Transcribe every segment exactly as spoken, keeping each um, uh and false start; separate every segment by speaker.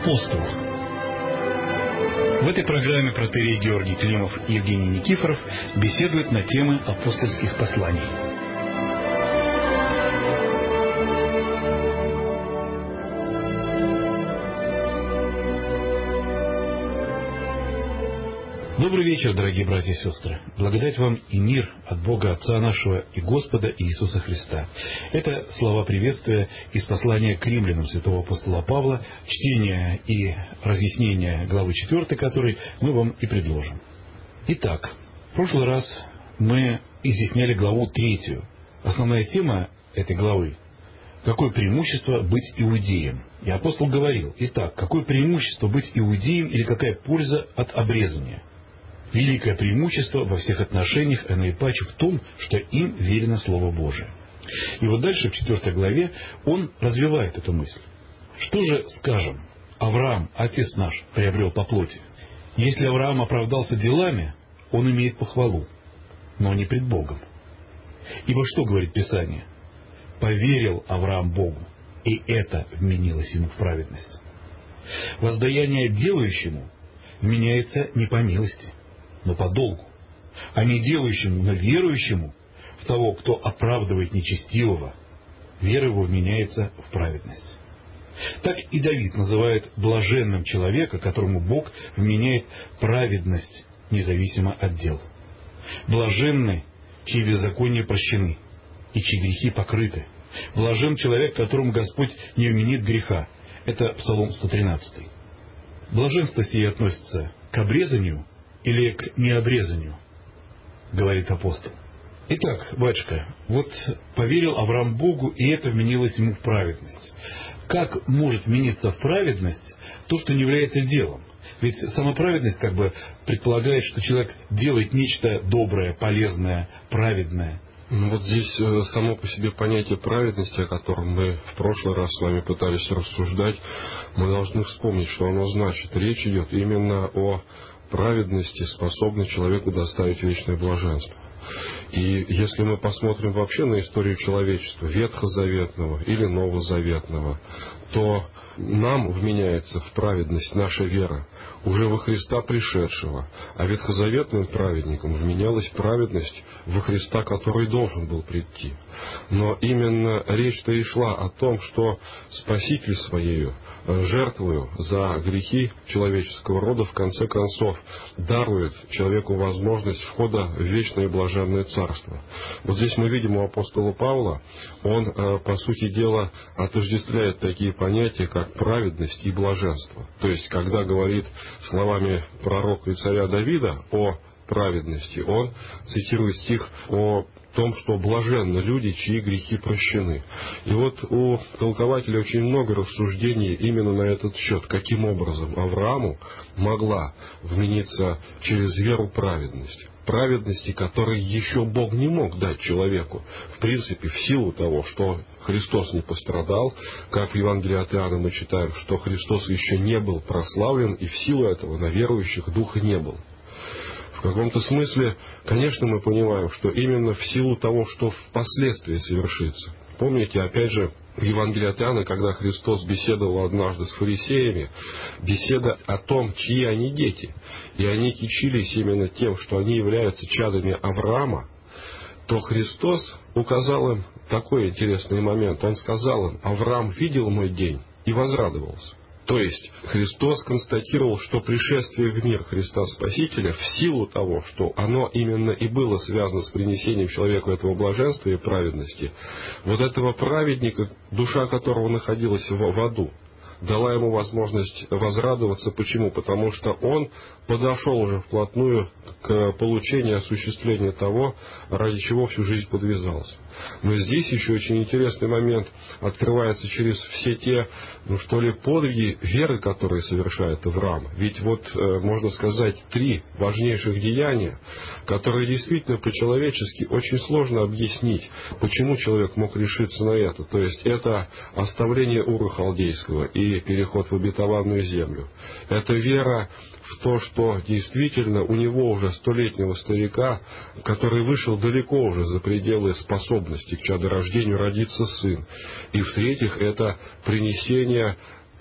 Speaker 1: Апостол. В этой программе протоиерей Георгий Климов и Евгений Никифоров беседуют на темы апостольских посланий. Добрый вечер, дорогие братья и сестры. Благодать вам и мир от Бога Отца нашего и Господа Иисуса Христа. Это слова приветствия из послания к римлянам святого апостола Павла, чтение и разъяснение главы четвёртой, которой мы вам и предложим. Итак, в прошлый раз мы изъясняли главу третью. Основная тема этой главы — какое преимущество быть иудеем. И апостол говорил: итак, какое преимущество быть иудеем или какая польза от обрезания? Великое преимущество во всех отношениях, а наипаче в том, что им верено Слово Божие. И вот дальше, в четвёртой главе, он развивает эту мысль. Что же скажем? Авраам, отец наш, приобрел по плоти. Если Авраам оправдался делами, он имеет похвалу, но не пред Богом. Ибо что говорит Писание? Поверил Авраам Богу, и это вменилось ему в праведность. Воздаяние делающему вменяется не по милости, но по долгу, а не делающему, но верующему в того, кто оправдывает нечестивого, вера его вменяется в праведность. Так и Давид называет блаженным человека, которому Бог вменяет праведность, независимо от дел. Блаженны, чьи беззакония прощены, и чьи грехи покрыты. Блажен человек, которому Господь не вменит греха. Это Псалом сто тринадцатый. Блаженство сие относится к обрезанию или к необрезанию, говорит апостол. Итак, батюшка, вот поверил Авраам Богу, и это вменилось ему в праведность. Как может вмениться в праведность то, что не является делом? Ведь сама праведность как бы предполагает, что человек делает нечто доброе, полезное, праведное.
Speaker 2: Ну вот здесь само по себе понятие праведности, о котором мы в прошлый раз с вами пытались рассуждать, мы должны вспомнить, что оно значит. Речь идет именно о праведности, способной человеку доставить вечное блаженство. И если мы посмотрим вообще на историю человечества, ветхозаветного или новозаветного, то нам вменяется в праведность наша вера уже во Христа пришедшего, а ветхозаветным праведникам вменялась праведность во Христа, который должен был прийти. Но именно речь-то и шла о том, что Спаситель Своею, жертвою за грехи человеческого рода, в конце концов дарует человеку возможность входа в вечное и блаженное царство. Вот здесь мы видим у апостола Павла, он, по сути дела, отождествляет такие понятия, как праведность и блаженство. То есть, когда говорит словами пророка и царя Давида о праведности, он цитирует стих о том, что блаженны люди, чьи грехи прощены. И вот у толкователя очень много рассуждений именно на этот счет, каким образом Аврааму могла вмениться через веру праведность. Праведности, которой еще Бог не мог дать человеку. В принципе, в силу того, что Христос не пострадал, как в Евангелии от Иоанна мы читаем, что Христос еще не был прославлен, и в силу этого на верующих духа не был. В каком-то смысле, конечно, мы понимаем, что именно в силу того, что впоследствии совершится. Помните, опять же, в Евангелии от Иоанна, когда Христос беседовал однажды с фарисеями, беседа о том, чьи они дети, и они кичились именно тем, что они являются чадами Авраама, то Христос указал им такой интересный момент. Он сказал им: «Авраам видел мой день и возрадовался». То есть Христос констатировал, что пришествие в мир Христа Спасителя, в силу того, что оно именно и было связано с принесением человеку этого блаженства и праведности, вот этого праведника, душа которого находилась в аду, дала ему возможность возрадоваться. Почему? Потому что он подошел уже вплотную к получению и осуществлению того, ради чего всю жизнь подвязался. Но здесь еще очень интересный момент открывается через все те, ну что ли, подвиги веры, которые совершает Авраам. Ведь вот, можно сказать, три важнейших деяния, которые действительно по-человечески очень сложно объяснить, почему человек мог решиться на это. То есть это оставление Ура Халдейского и переход в обетованную землю. Это вера в то, что действительно у него уже столетнего старика, который вышел далеко уже за пределы способностей к чадорождению, родится сын. И в-третьих, это принесение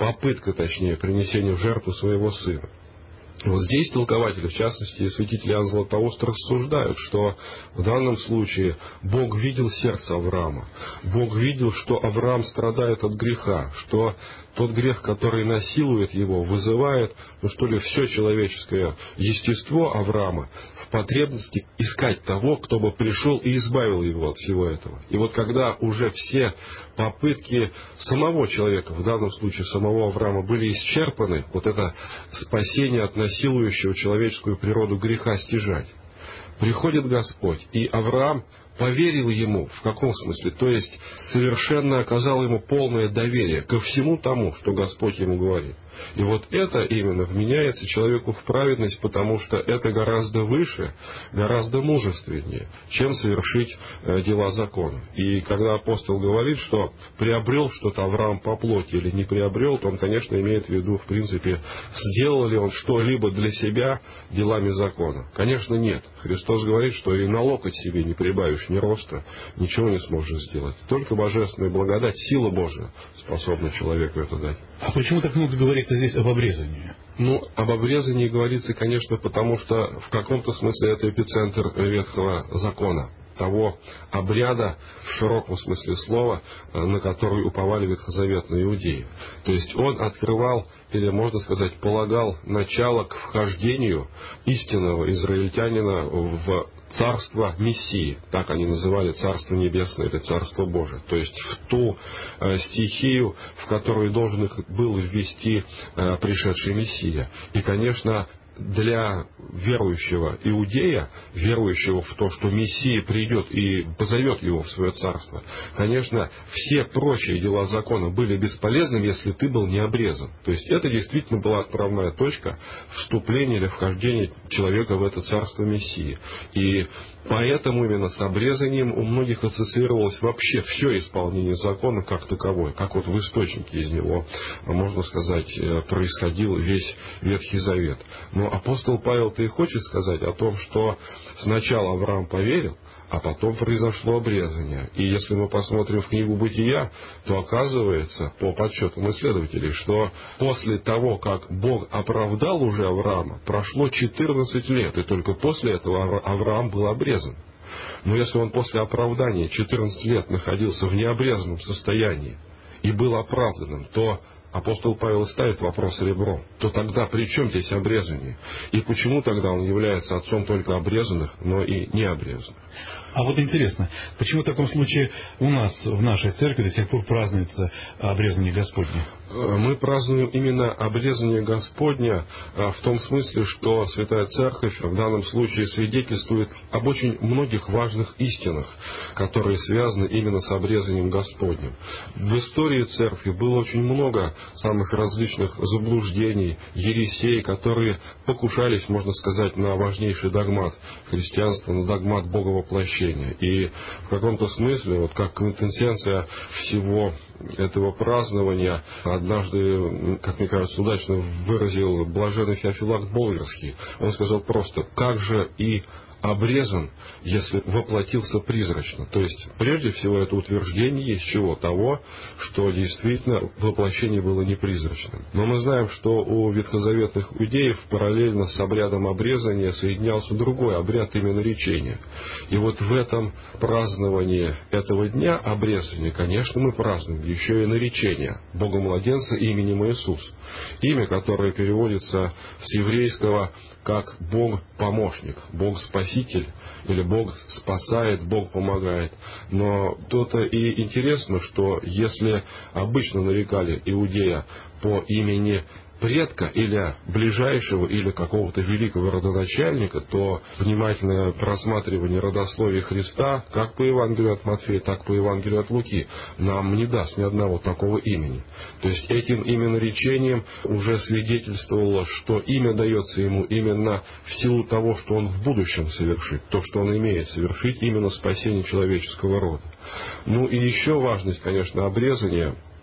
Speaker 2: попытка, точнее, принесения в жертву своего сына. Вот здесь толкователи, в частности, святитель Иоанн Златоуст, рассуждают, что в данном случае Бог видел сердце Авраама. Бог видел, что Авраам страдает от греха, что тот грех, который насилует его, вызывает, ну что ли, все человеческое естество Авраама в потребности искать того, кто бы пришел и избавил его от всего этого. И вот когда уже все попытки самого человека, в данном случае самого Авраама, были исчерпаны, вот это спасение от насилующего человеческую природу греха стяжать, приходит Господь, и Авраам поверил ему. В каком смысле? То есть совершенно оказал ему полное доверие ко всему тому, что Господь ему говорит. И вот это именно вменяется человеку в праведность, потому что это гораздо выше, гораздо мужественнее, чем совершить э, дела закона. И когда апостол говорит, что приобрел что-то Авраам по плоти или не приобрел, то он, конечно, имеет в виду, в принципе, сделал ли он что-либо для себя делами закона. Конечно, нет. Христос говорит, что и на локоть себе не прибавишь ни роста, ничего не сможешь сделать. Только божественная благодать, сила Божия способна человеку это дать.
Speaker 1: А почему так много говорится здесь об обрезании?
Speaker 2: Ну, об обрезании говорится, конечно, потому что в каком-то смысле это эпицентр Ветхого Закона, того обряда, в широком смысле слова, на который уповали ветхозаветные иудеи. То есть он открывал, или, можно сказать, полагал начало к вхождению истинного израильтянина в Царство Мессии, так они называли Царство Небесное или Царство Божие, то есть в ту э, стихию, в которую должен их был ввести э, пришедший Мессия. И, конечно, для верующего иудея, верующего в то, что Мессия придет и позовет его в свое царство, конечно, все прочие дела закона были бесполезны, если ты был не обрезан. То есть это действительно была отправная точка вступления или вхождения человека в это царство Мессии. И поэтому именно с обрезанием у многих ассоциировалось вообще все исполнение закона как таковое, как вот в источнике из него, можно сказать, происходил весь Ветхий Завет. Но апостол Павел-то и хочет сказать о том, что сначала Авраам поверил, а потом произошло обрезание. И если мы посмотрим в книгу «Бытия», то оказывается, по подсчетам исследователей, что после того, как Бог оправдал уже Авраама, прошло четырнадцать лет, и только после этого Авраам был обрезан. Но если он после оправдания четырнадцать лет находился в необрезанном состоянии и был оправданным, то апостол Павел ставит вопрос ребром, то тогда при чем здесь обрезание? И почему тогда он является отцом только обрезанных, но и необрезанных?
Speaker 1: А вот интересно, почему в таком случае у нас, в нашей церкви, до сих пор празднуется обрезание Господне?
Speaker 2: Мы празднуем именно обрезание Господня в том смысле, что Святая Церковь в данном случае свидетельствует об очень многих важных истинах, которые связаны именно с обрезанием Господним. В истории Церкви было очень много самых различных заблуждений, ересей, которые покушались, можно сказать, на важнейший догмат христианства, на догмат Боговоплощения. И в каком-то смысле, вот как квинтэссенция всего этого празднования, однажды, как мне кажется, удачно выразил блаженный Феофилакт Болгарский. Он сказал просто: «Как же и обрезан, если воплотился призрачно». То есть, прежде всего, это утверждение есть чего? Того, что действительно воплощение было не призрачным. Но мы знаем, что у ветхозаветных иудеев параллельно с обрядом обрезания соединялся другой обряд, именно речения. И вот в этом праздновании этого дня обрезания, конечно, мы празднуем еще и наречение Бога-младенца именем Иисус. Имя, которое переводится с еврейского как Бог-помощник, Бог-спаситель, или Бог спасает, Бог помогает. Но то-то и интересно, что если обычно нарекали иудея по имени предка или ближайшего, или какого-то великого родоначальника, то внимательное просматривание родословия Христа, как по Евангелию от Матфея, так по Евангелию от Луки, нам не даст ни одного такого имени. То есть этим именно речением уже свидетельствовало, что имя дается ему именно в силу того, что он в будущем совершит, то, что он имеет совершить, именно спасение человеческого рода. Ну и еще важность, конечно, обрезания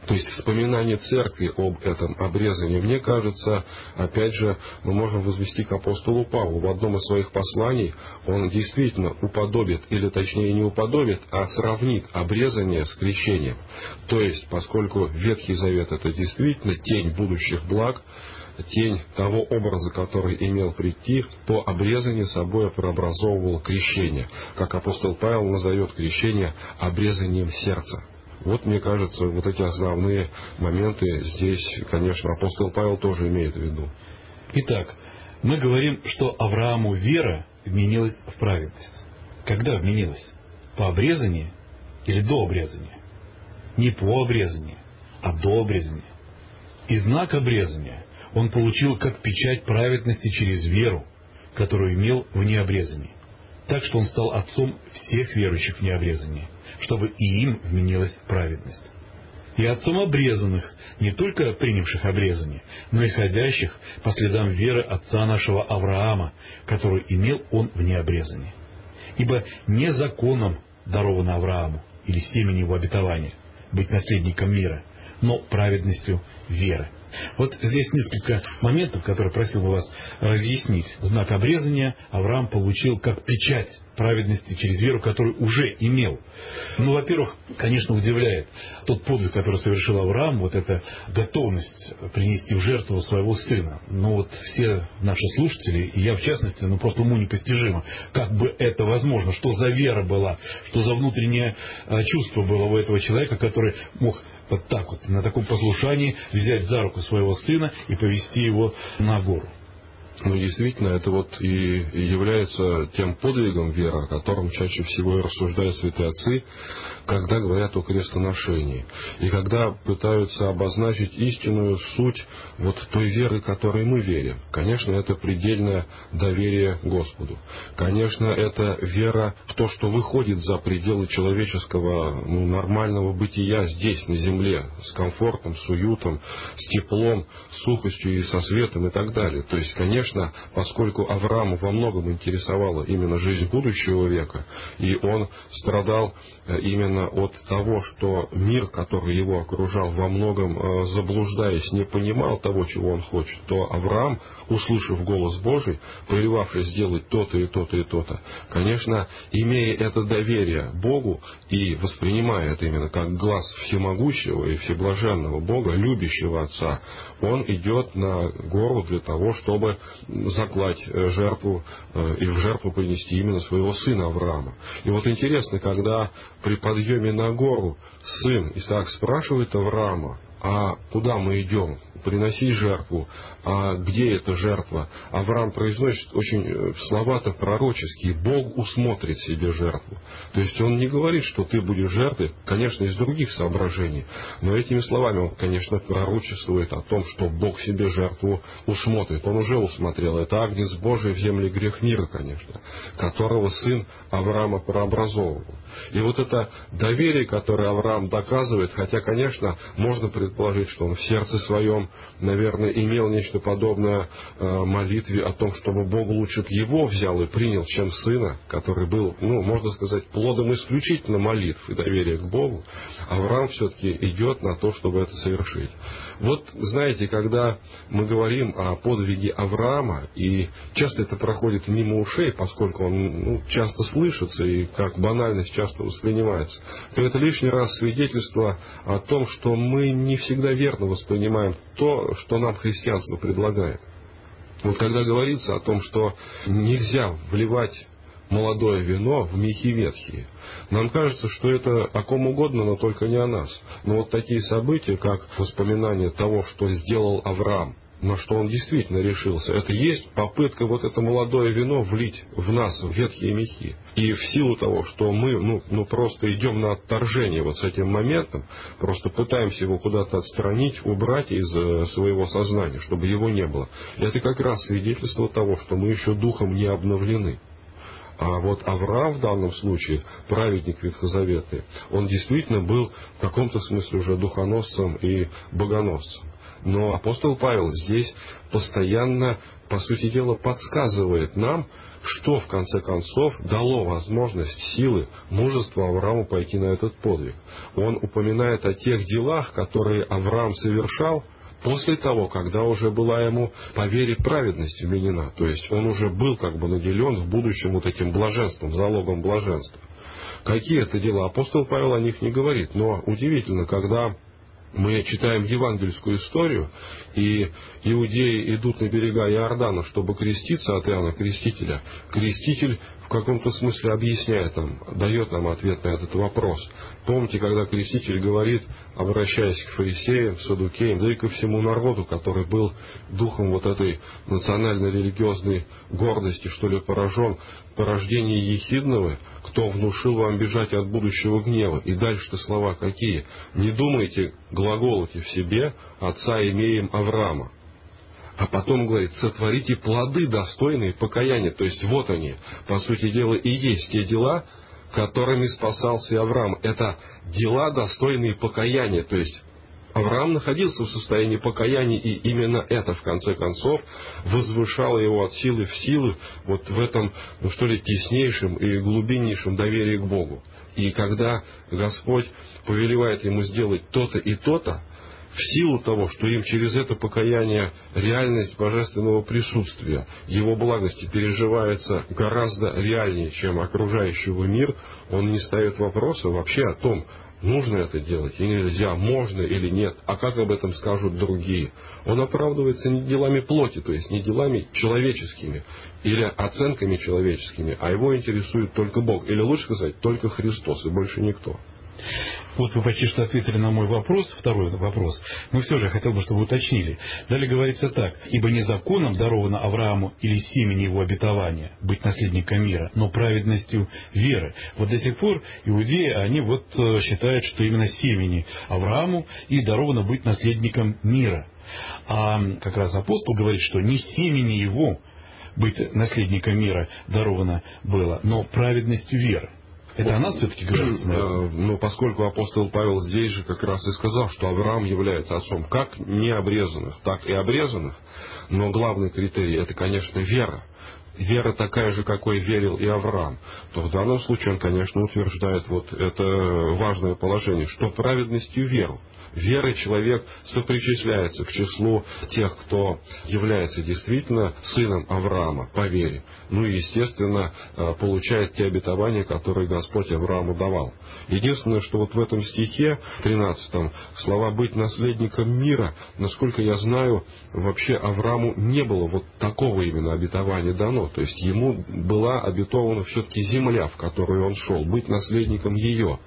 Speaker 2: То есть вспоминание церкви об этом обрезании, мне кажется, опять же, мы можем возвести к апостолу Павлу. В одном из своих посланий он действительно уподобит, или точнее не уподобит, а сравнит обрезание с крещением. То есть, поскольку Ветхий Завет — это действительно тень будущих благ, тень того образа, который имел прийти, то обрезание собой прообразовывало крещение. Как апостол Павел назовет крещение обрезанием сердца. Вот, мне кажется, вот эти основные моменты здесь, конечно, апостол Павел тоже имеет в виду.
Speaker 1: Итак, мы говорим, что Аврааму вера вменилась в праведность. Когда вменилась? По обрезанию или до обрезания? Не по обрезанию, а до обрезания. И знак обрезания он получил как печать праведности через веру, которую имел вне обрезания. Так что он стал отцом всех верующих вне обрезания, чтобы и им вменилась праведность. И отцом обрезанных, не только принявших обрезание, но и ходящих по следам веры отца нашего Авраама, которую имел он вне обрезания. Ибо не законом даровано Аврааму, или семени его обетования, быть наследником мира, но праведностью веры. Вот здесь несколько моментов, которые просил бы вас разъяснить. Знак обрезания Авраам получил как печать праведности через веру, которую уже имел. Ну, во-первых, конечно, удивляет тот подвиг, который совершил Авраам, вот эта готовность принести в жертву своего сына. Но вот все наши слушатели, и я в частности, ну просто уму непостижимо, как бы это возможно, что за вера была, что за внутреннее чувство было у этого человека, который мог вот так вот, на таком послушании, взять за руку своего сына и повести его на гору.
Speaker 2: Ну, действительно, это вот и является тем подвигом веры, о котором чаще всего и рассуждают святые отцы, когда говорят о крестоношении. И когда пытаются обозначить истинную суть вот той веры, которой мы верим. Конечно, это предельное доверие Господу. Конечно, это вера в то, что выходит за пределы человеческого, ну, нормального бытия здесь, на земле, с комфортом, с уютом, с теплом, с сухостью и со светом и так далее. То есть, конечно, поскольку Аврааму во многом интересовала именно жизнь будущего века, и он страдал именно от того, что мир, который его окружал, во многом заблуждаясь, не понимал того, чего он хочет, то Авраам, услышав голос Божий, повелевавший сделать то-то и то-то и то-то, конечно, имея это доверие Богу и воспринимая это именно как глаз всемогущего и всеблаженного Бога, любящего Отца, он идет на гору для того, чтобы заклать жертву и в жертву принести именно своего сына Авраама. И вот интересно, когда при подъеме на гору сын Исаак спрашивает Авраама: а куда мы идем? Приносить жертву. А где эта жертва? Авраам произносит очень слова-то пророческие. Бог усмотрит себе жертву. То есть он не говорит, что ты будешь жертвой, конечно, из других соображений. Но этими словами он, конечно, пророчествует о том, что Бог себе жертву усмотрит. Он уже усмотрел. Это агнец Божий в земле грех мира, конечно, которого сын Авраама прообразовывал. И вот это доверие, которое Авраам доказывает, хотя, конечно, можно предположить, что он в сердце своем, наверное, имел нечто подобное э, молитве о том, чтобы Бог лучше б его взял и принял, чем сына, который был, ну, можно сказать, плодом исключительно молитв и доверия к Богу. Авраам все-таки идет на то, чтобы это совершить. Вот, знаете, когда мы говорим о подвиге Авраама, и часто это проходит мимо ушей, поскольку он, ну, часто слышится и как банальность часто воспринимается, то это лишний раз свидетельство о том, что мы не всегда верно воспринимаем то, что нам христианство предлагает. Вот когда говорится о том, что нельзя вливать молодое вино в мехи ветхие, нам кажется, что это о ком угодно, но только не о нас. Но вот такие события, как воспоминание того, что сделал Авраам, на что он действительно решился, это есть попытка вот это молодое вино влить в нас, в ветхие мехи. И в силу того, что мы ну, ну просто идем на отторжение вот с этим моментом, просто пытаемся его куда-то отстранить, убрать из своего сознания, чтобы его не было. Это как раз свидетельство того, что мы еще духом не обновлены. А вот Авраам в данном случае, праведник ветхозаветный, он действительно был в каком-то смысле уже духоносцем и богоносцем. Но апостол Павел здесь постоянно, по сути дела, подсказывает нам, что в конце концов дало возможность, силы, мужества Аврааму пойти на этот подвиг. Он упоминает о тех делах, которые Авраам совершал после того, когда уже была ему по вере праведность вменена. То есть он уже был как бы наделен в будущем вот этим блаженством, залогом блаженства. Какие это дела? Апостол Павел о них не говорит, но удивительно, когда мы читаем евангельскую историю, и иудеи идут на берега Иордана, чтобы креститься от Иоанна Крестителя. Креститель в каком-то смысле объясняет нам, дает нам ответ на этот вопрос. Помните, когда Креститель говорит, обращаясь к фарисеям, саддукеям, да и ко всему народу, который был духом вот этой национально-религиозной гордости, что ли, поражен, порождение ехидного, кто внушил вам бежать от будущего гнева. И дальше-то слова какие? Не думайте, глаголите в себе, отца имеем Авраама. А потом говорит, сотворите плоды, достойные покаяния. То есть вот они, по сути дела, и есть те дела, которыми спасался Авраам. Это дела, достойные покаяния. То есть Авраам находился в состоянии покаяния, и именно это, в конце концов, возвышало его от силы в силы, вот в этом, ну что ли, теснейшем и глубиннейшем доверии к Богу. И когда Господь повелевает ему сделать то-то и то-то, в силу того, что им через это покаяние реальность божественного присутствия, его благости переживается гораздо реальнее, чем окружающего мир, он не ставит вопроса вообще о том, нужно это делать или нельзя, можно или нет, а как об этом скажут другие. Он оправдывается не делами плоти, то есть не делами человеческими или оценками человеческими, а его интересует только Бог, или лучше сказать, только Христос и больше никто.
Speaker 1: Вот вы почти что ответили на мой вопрос, второй вопрос, но все же я хотел бы, чтобы вы уточнили. Далее говорится так: «Ибо не законом даровано Аврааму или семени его обетования быть наследником мира, но праведностью веры». Вот до сих пор иудеи, они вот считают, что именно семени Аврааму и даровано быть наследником мира. А как раз апостол говорит, что не семени его быть наследником мира даровано было, но праведностью веры. Это о нас все-таки говорится, наверное?
Speaker 2: Но поскольку апостол Павел здесь же как раз и сказал, что Авраам является отцом как необрезанных, так и обрезанных, но главный критерий — это, конечно, вера. Вера такая же, какой верил и Авраам, то в данном случае он, конечно, утверждает вот это важное положение, что праведностью веру. Верой человек сопричисляется к числу тех, кто является действительно сыном Авраама по вере. Ну и, естественно, получает те обетования, которые Господь Аврааму давал. Единственное, что вот в этом стихе тринадцатом слова «быть наследником мира», насколько я знаю, вообще Аврааму не было вот такого именно обетования дано. То есть ему была обетована все-таки земля, в которую он шел, быть наследником ее.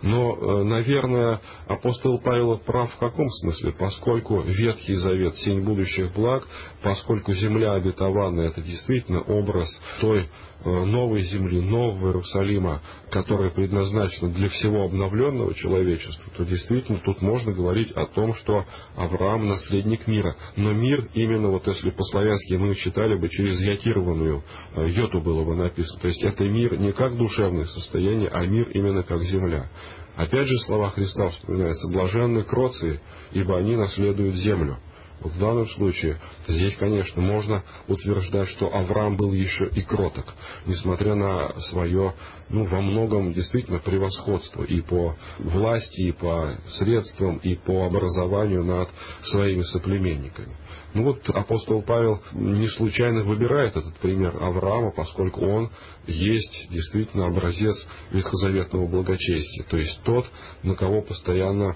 Speaker 2: Но, наверное, апостол Павел прав в каком смысле? Поскольку Ветхий Завет — сень будущих благ, поскольку земля обетованная — это действительно образ той новой земли, нового Иерусалима, которая предназначена для всего обновленного человечества, то действительно тут можно говорить о том, что Авраам — наследник мира. Но мир, именно вот если по-славянски мы читали бы через ятированную йоту было бы написано, то есть это мир не как душевное состояние, а мир именно как земля. Опять же слова Христа вспоминаются: «Блаженны кроции, ибо они наследуют землю». Вот в данном случае здесь, конечно, можно утверждать, что Авраам был еще и кроток, несмотря на свое, ну, во многом действительно превосходство и по власти, и по средствам, и по образованию над своими соплеменниками. Ну вот апостол Павел не случайно выбирает этот пример Авраама, поскольку он есть действительно образец ветхозаветного благочестия, то есть тот, на кого постоянно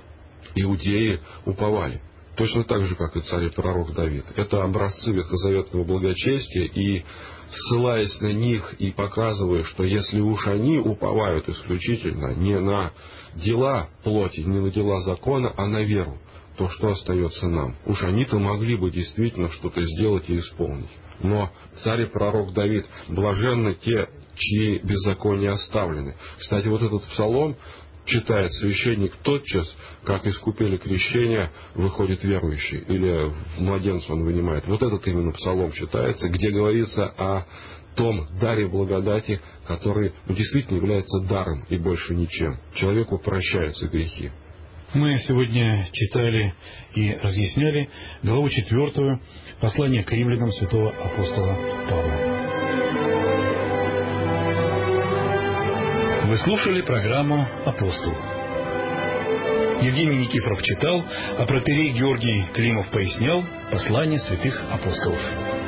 Speaker 2: иудеи уповали. Точно так же, как и царь и пророк Давид. Это образцы ветхозаветного благочестия, и ссылаясь на них и показывая, что если уж они уповают исключительно не на дела плоти, не на дела закона, а на веру, то что остается нам? Уж они-то могли бы действительно что-то сделать и исполнить. Но царь и пророк Давид: блаженны те, чьи беззакония оставлены. Кстати, вот этот псалом читает священник тотчас, как из купели крещения выходит верующий, или в младенца он вынимает. Вот этот именно псалом читается, где говорится о том даре благодати, который действительно является даром и больше ничем. Человеку прощаются грехи.
Speaker 1: Мы сегодня читали и разъясняли главу четвертую послания к римлянам святого апостола Павла. Вы слушали программу «Апостол». Евгений Никифоров читал, а протоиерей Георгий Климов пояснял послание святых апостолов.